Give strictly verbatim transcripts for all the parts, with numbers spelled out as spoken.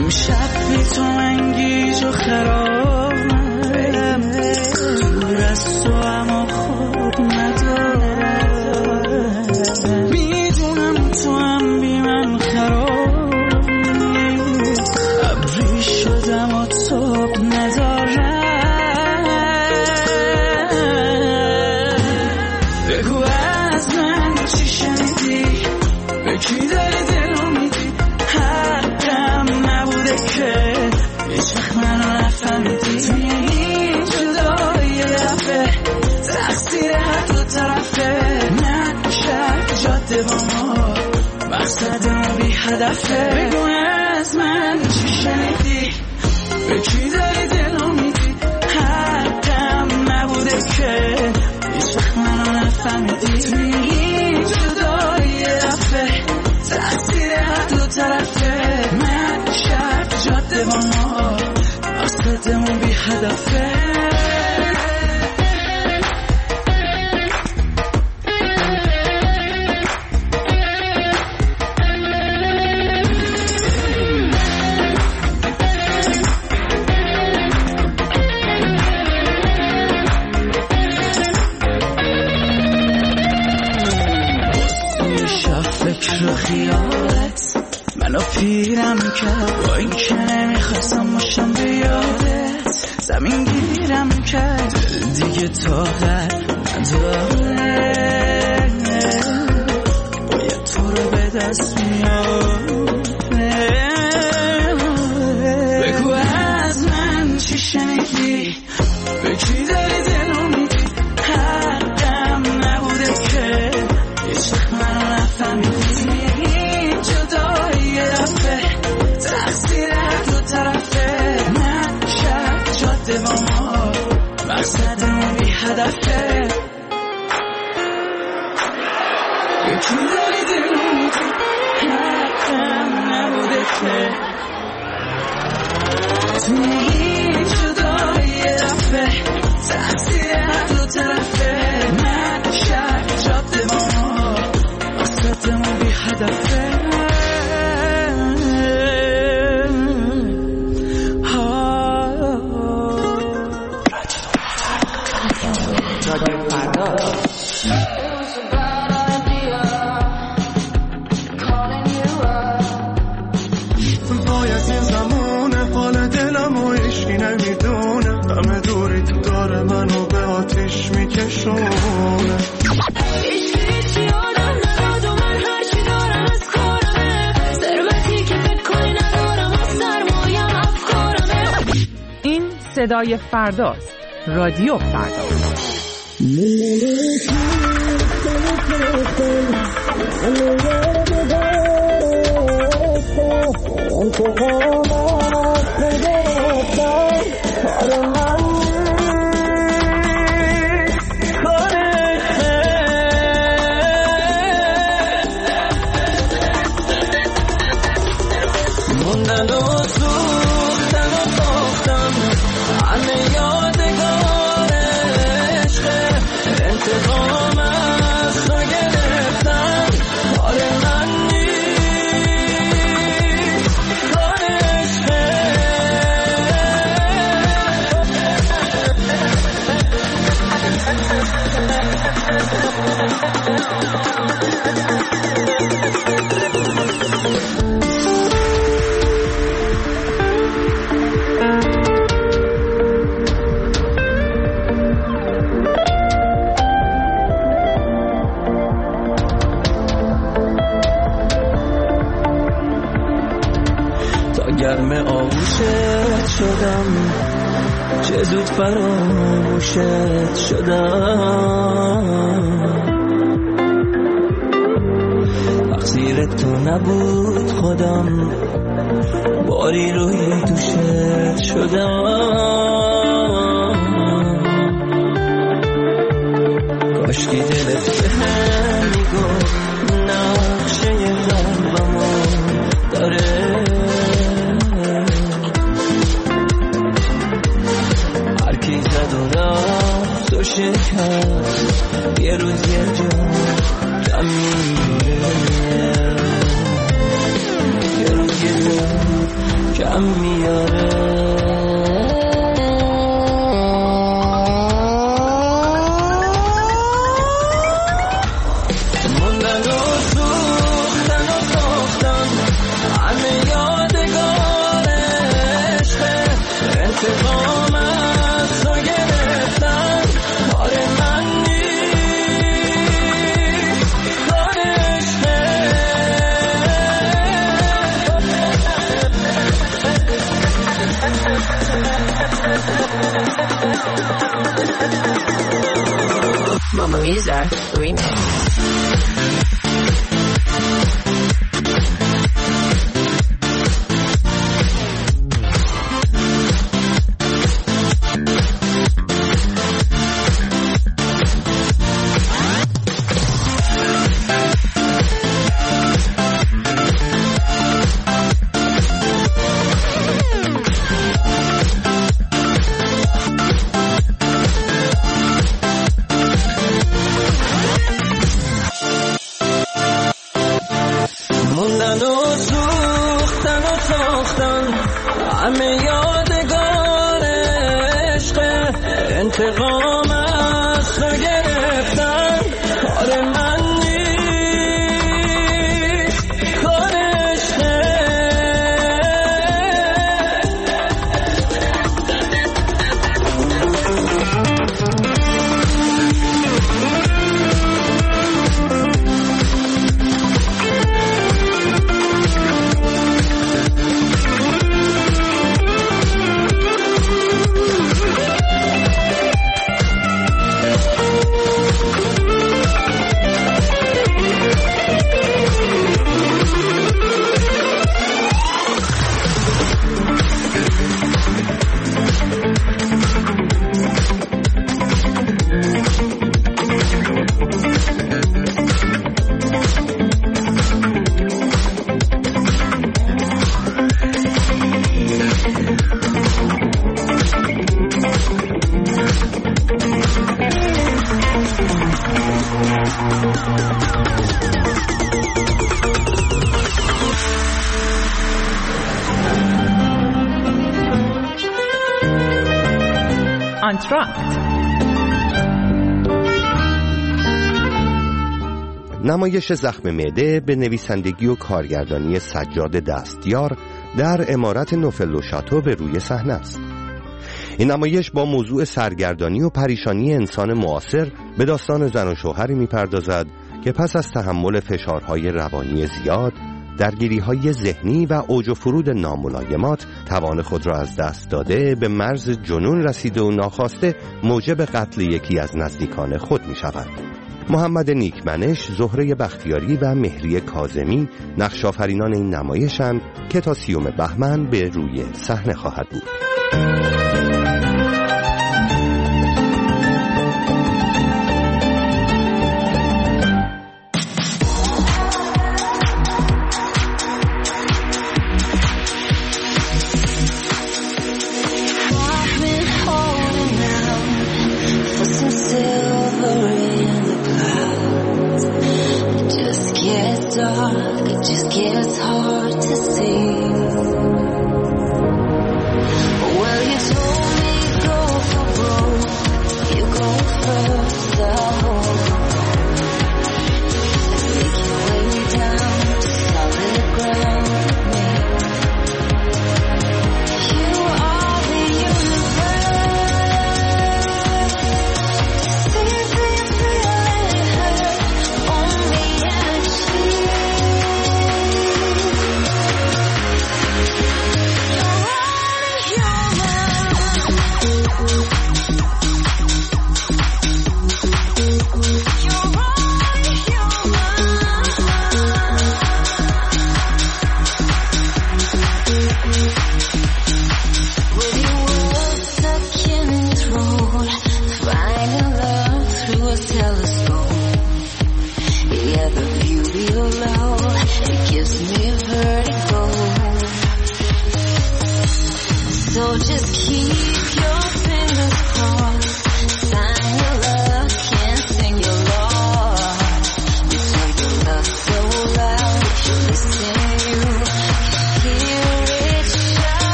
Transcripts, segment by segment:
امشب بی تو من گیج و خرابم، دور از تو اما خود ندارم. میدونم تو هم بی من خرابی، ابری شدم و تاب ندارم. بگو از من چی شنیدی، به کی داری دلو میدی؟ حقم نبوده که هیچ وقت منو نفهمیدی. توی این جدایی یه دفعه تقصیر هر دو طرفه، نه شرط جاده با ما مقصدمون بی هدفه. بگو از من چی شنیدی، به کی داری دلو میدی؟ حقم نبوده که هیچ وقت منو نفهمیدی. توی این جدایی یه دفعه تقصیر هر دو طرفه، من شرط جاده با ما مقصدمون بی هدفه. فکر و خیالت منو پیرم کرد، با این که نمیخواستم باشم به یادت. زمین گیرم کرد دیگه طاقت نداره، باید تو رو به دست میاره. بگو از من چی شنیدی، به کی داری دلو میدی؟ حقم نبوده که هیچ وقت منو نفهمیدی. جدایی یه دفعه تقصیر هر دو طرفه، من شرط جاده با ما مقصدمون بی هدفه. یکی داری دلو میدی، حقم نبوده که توی این جدایی یه دفعه تقصیر هر دو طرفه، من شرط جاده با ما مقصدمون بی هدفه. صدای فرداست، رادیو فردا. گرم آغوشت شدم، چه زود فراموشت شدم. تقصیر تو نبود خودم، باری روی دوشت شدم. کاشکی دلت به هم میگفت نقشه قلبمو داره. تو شکست یه روز یه جا کم میره، یه روز یه جا کم غم میاره. Mama Lisa remix. موندن و سوختن و ساختن همه یادگار عشق، انتقام از تو گرفتن کار من نیست، کار عشقه. آنتراکت. نمایش زخم معده به نویسندگی و کارگردانی سجاد دستیار در عمارت نوفل شاتو به روی صحنه است. این نمایش با موضوع سرگردانی و پریشانی انسان معاصر به داستان زن و شوهری می‌پردازد که پس از تحمل فشارهای روانی زیاد، درگیری‌های ذهنی و اوج و فرود ناملایمات توان خود را از دست داده به مرز جنون رسیده و ناخواسته موجب قتل یکی از نزدیکان خود می‌شود. محمد نیکمنش، زهره بختیاری و مهری کاظمی نقش آفرینان این نمایشند که تا سیوم بهمن به روی صحنه خواهد بود. Dark, it just gets hard to see. Well, you told me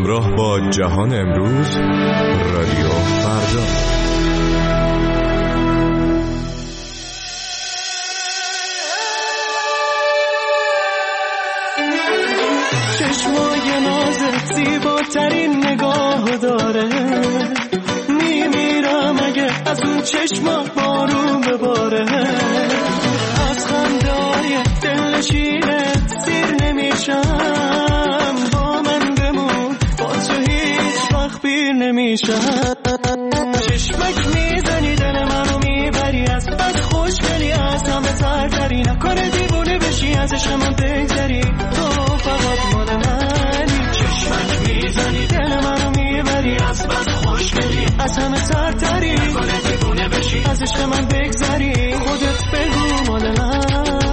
همراه با جهان امروز، رادیو فردا. چشمای نازت زیباترین نگاه داره، میمیرم اگه از اون چشما بارون بباره. از خنده‌های دلنشینت سیر نمیشم، با من بمون، با تو هیچ وقت پیر نمیشم. چشمک میزنی دل منو میبری، از بس خوشگلی از همه سرتری. نکنه دیوونه بشی ازش من بگذری، تو فقط مال منی. چشمک میزنی دل منو میبری، از بس خوشگلی از همه سرتری. نکنه دیوونه بشی ازش من بگذری، خودت بگو مال من.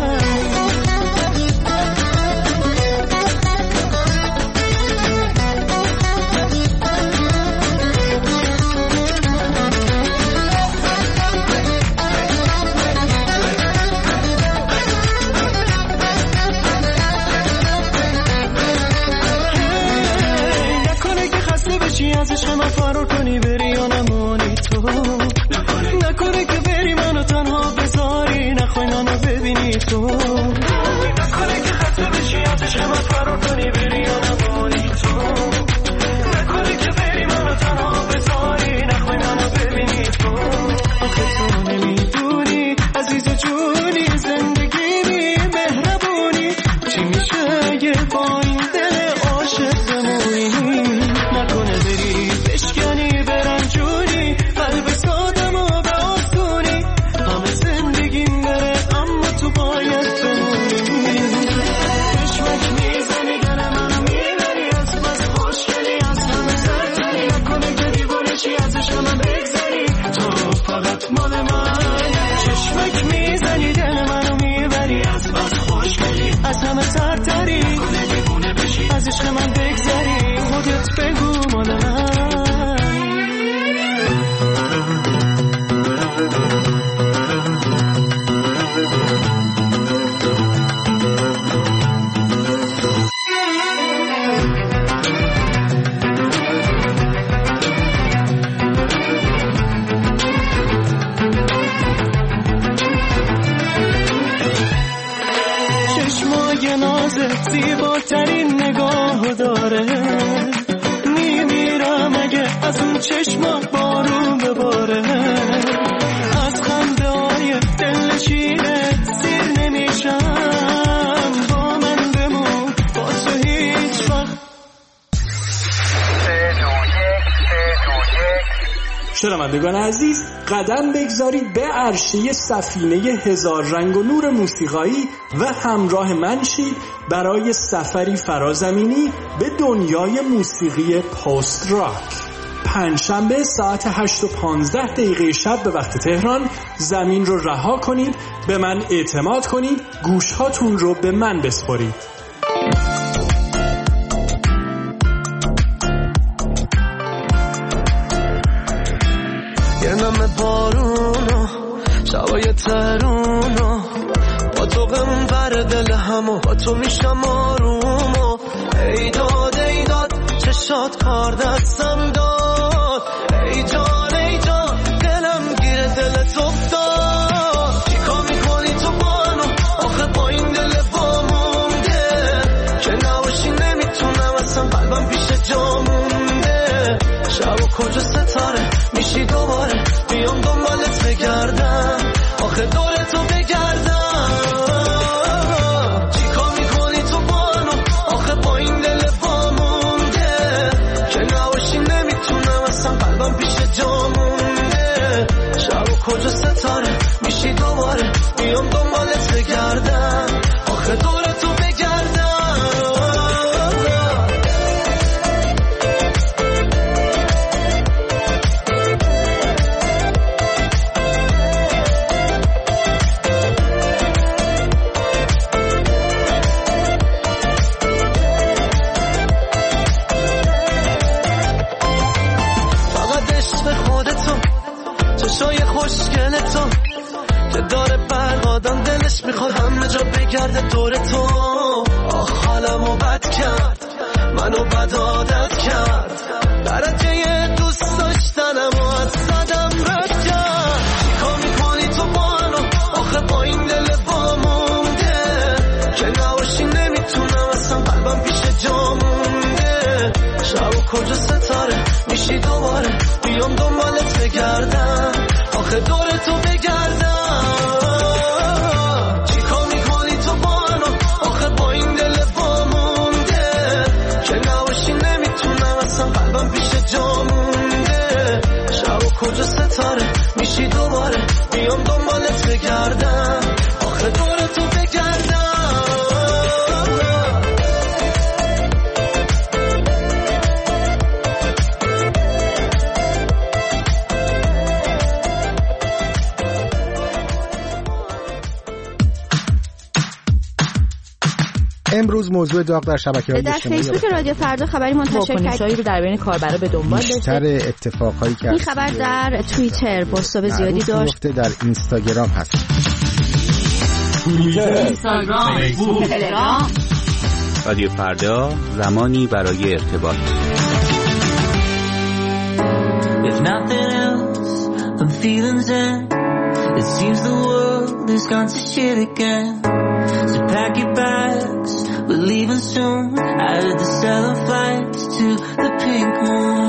ازش من فرار کنی بری یا نمانی تو، نکنه که بری منو تنها بذاری، نخوای منو ببینی تو. نکنه که خسته بشی ازش من فرار کنی بری یا نمانی تو، نکنه که بری منو تنها بذاری، نخوای منو ببینی تو. آخه تو نمیدونی عزیز جونی، زندگی مهربونی، چی میشه یه با این دل عاشق بمونی. نکنه بری بشکنی برنجونی، قلب سادم و به آسونی، همه زندگیم بره اما تو باید بمونی. چشمک میزنی دل منو میبری، از بس خوشگلی از همه سرتری. نکنه که دیوانشی ازش من بگذری، تو فقط مال منی. چشمک میزنی دل منو میبری، از بس خوشگلی از همه سرتری. نکنه دیوانه بشی ازش من بگذری، خودت بگو مال من. چشمای نازت زیباترین نگاه داره، میمیرم اگه از اون چشما بارون بباره. از خنده های دلنشینت سیر نمیشم، با من بمون، با تو هیچ وقت. شنوندگان عزیز، قدم بگذارید به عرشه سفینه هزار رنگ و نور موسیقایی و همراه من شید برای سفری فرازمینی به دنیای موسیقی پست راک. پنجشنبه ساعت هشت و پانزده دقیقه شب به وقت تهران زمین رو رها کنید، به من اعتماد کنید، گوشهاتون رو به من بسپارید. یه نم بارونو شبای ترونو، با تو غم بر دل همو، با تو میشم آرومو. ای داد ای داد چشات کار دستم داد، ای جان ای جان دلم گیر دلت افتاد. چیکار میکنی تو بانو آخه با این دل بامونده، که نباشی نمیتونم اصلا قلبم پیش جا مونده. شب و کجا ستاره میشی دوباره، بیام دنبالت بگردم، آخه دور تو بگردم. چیکار میکنی تو بانو آخه با این دل بامونده، که نباشی نمیتونم اصلا قلبم پیش جا مونده. شب و کجا ستاره میشی دوباره، بیام دنبالت بگردم، آخه دور تو بگردم. میخواد همه جا بگرده دور تو. آخ حالمو بد کرد منو بد عادت کرد، درجه دوست داشتنم و از صدم رد کرد. چیکار میکنی تو با منو آخه با این دل با مونده که نباشی نمیتونم اصلا قلبم پیش جا مونده. شب و کجا ستاره میشی دوباره بیام دنبالت بگردم آخه دور تو بگردم. چیکار میکنی تو با منو آخه با این دل با مونده که نباشی نمیتونم اصلا قلبم پیش جا مونده. شب و کجا ستاره میشی دوباره بیام دنبالت بگردم آخه دور تو بگردم. امروز موضوع داغ در شبکه‌های اجتماعی در فیسبوک رادیو فردا خبری منتشر کرد رو در بین کاربرا به دنبال داشته. بیشتر اتفاقایی که این خبر در توییتر بازتاب زیادی داشت. در اینستاگرام هست. اینستاگرام، فیسبوک، تلگرام. رادیو فردا، زمانی برای ارتباط. If nothing else, I'm feeling zen. It seems the world has gone to shit again. So pack your bags, we're leaving soon. I heard they're selling flights to the pink moon.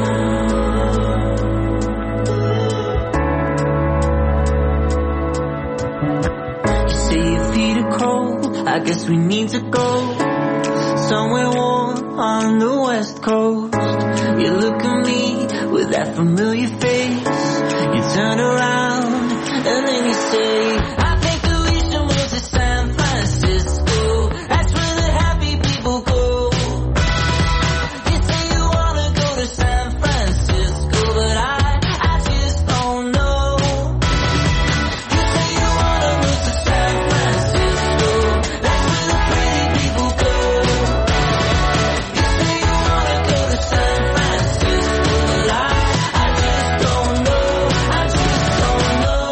You say your feet are cold, I guess we need to go somewhere warm on the west coast. You look at me with that familiar face. You turn around and then you say, I think that we should move to San Francisco. That's where the happy people go. You say you wanna go to San Francisco, but I, I just don't know. You say you wanna move to San Francisco. That's where the pretty people go. You say you wanna go to San Francisco, but I, I just don't know. I just don't know.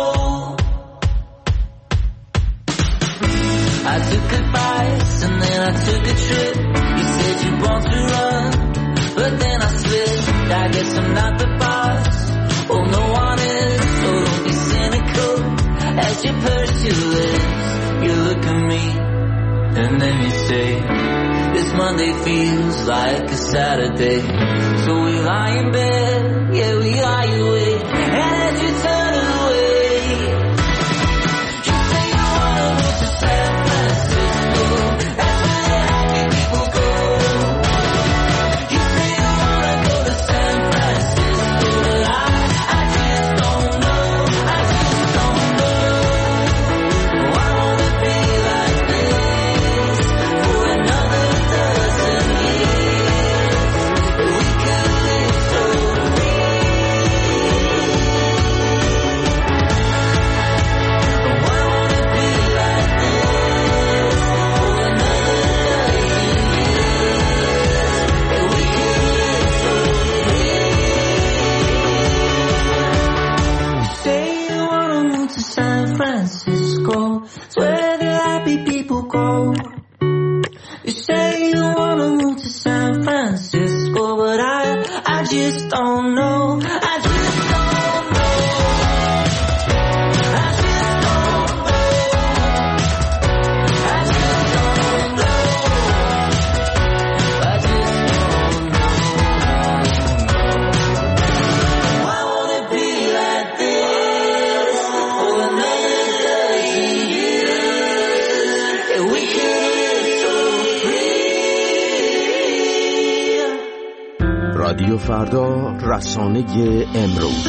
I took advice and then I took a trip. You said you want to run, but then I slipped. I guess I'm not the boss. Oh, no one is. So don't be cynical as you purse your lips. You look at me and then you say, this Monday feels like a Saturday. So we lie in bed, yeah, we lie awake. And as you turn away, you say you wanna move to San Francisco. That's where the happy people go. You say you wanna go to San Francisco, but I, I just don't know. I just don't know. Oh, I wanna be like this for another dozen years. We could live so free. Oh, I wanna be like this for another dozen years. We could live so free. Say you wanna move to San Francisco. It's where the happy people go. You say you wanna move to San Francisco, but I, I just don't know. I just don't know. I just don't know. I just don't know. I just don't know. I wanna be like this for another dozen years. And we could live so free. رادیو فردا، رسانه امروز.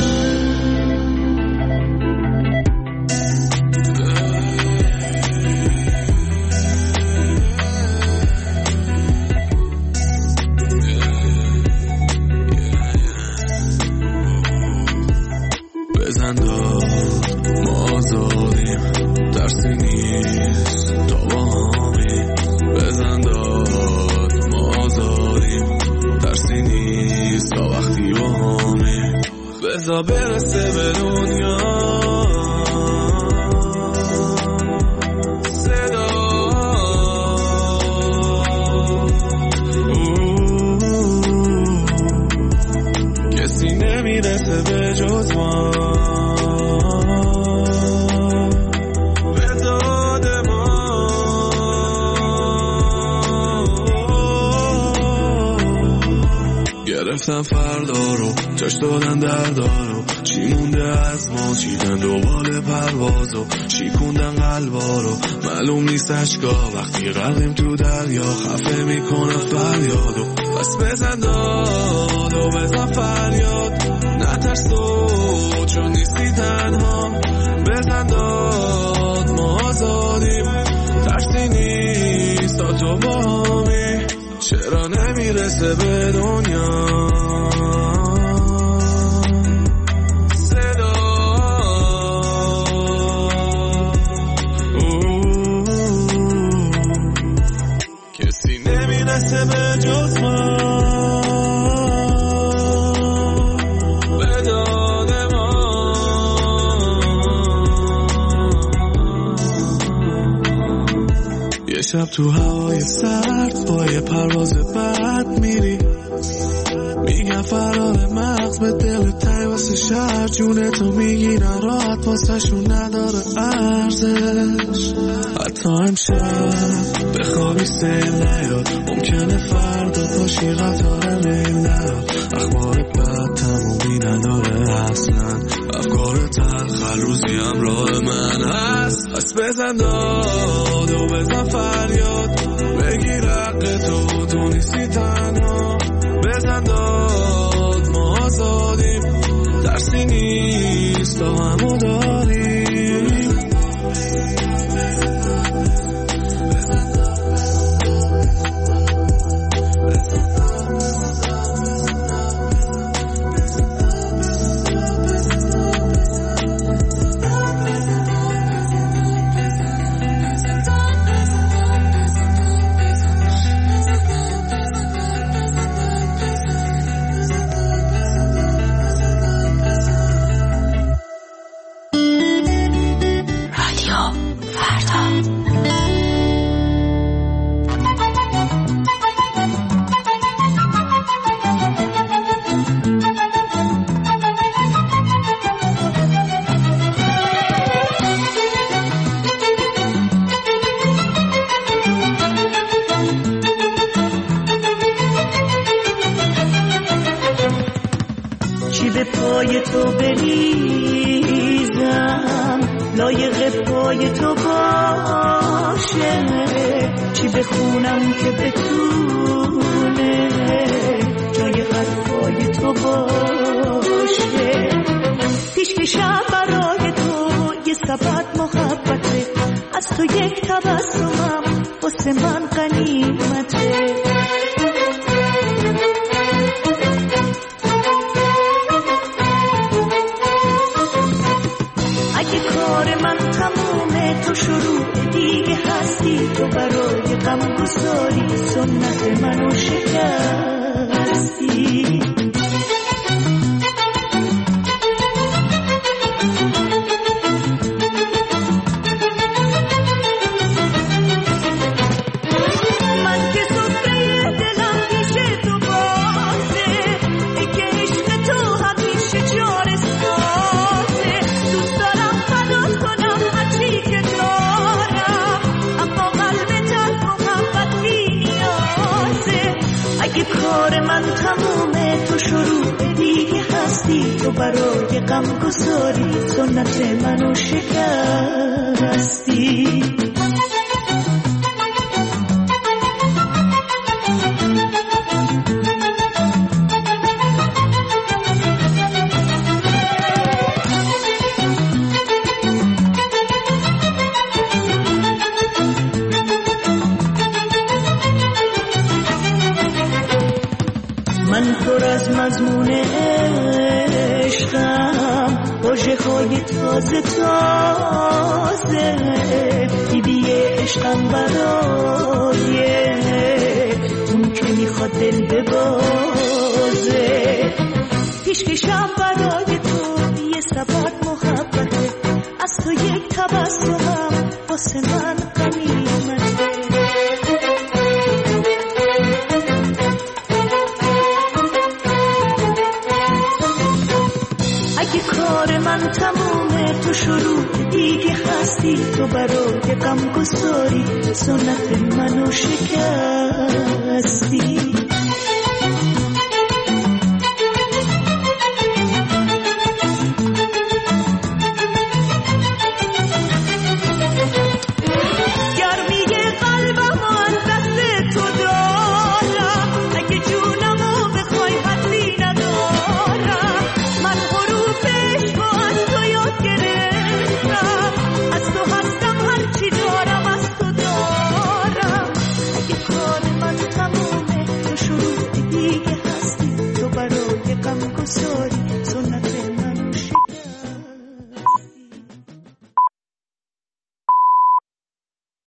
بزن داد ما آزادیم، ترسی نیست تا با همیم. بزن داد ما آزادیم، ترسی نیست تا وقتی با همیم. بزا برسه به دنیا صدا. گفتم فردا رو جاش دادن دردارو، چی مونده از ما چیدن دوباره پروازو، شیکوندن قلبا رو معلوم نیست اشکا، وقتی غرقیم تو دریا خفه میکنه فریادو. بس بزن داد و بزن فریاد، نترس تو چون نیستی تنها، بزن داد ما آزادیم، ترسی نیست تا تو با همی، چرا نمیرسه به دنیا صدا، کسی نمیرسه به جز من به داد ما. یه شب تو هوای سرد با یه پرواز بد میری، میگن فرار مغز به دل تنگ واسه شهر، جونتو میگیرن راحت واسه شون نداره ارزش. حتی امشب بخوابی سیل نیاد، ممکنه فردا پاشی قطار ریل نیاد، اخبار بد تمومی نداره اصلا، افکار تلخ روزی همراه من هست. پس بزن داد و بزن فریاد، بگیر حق تو تو نیستی تنها، بزن داد ما آزادیم، ترسی نیست تا همو داریم. من پر از مضمون عشقم، واژه‌های تازه تازه، دیدی عشقم برای اون که میخواد دل ببازه، پیشکشم برای تو یه سبد محبته، از تو یک تبسمم واسه من غنیمته. اگه کار من تمومه تو شروع دیگه هستی، تو برای غم گساری سنت منو شکستی.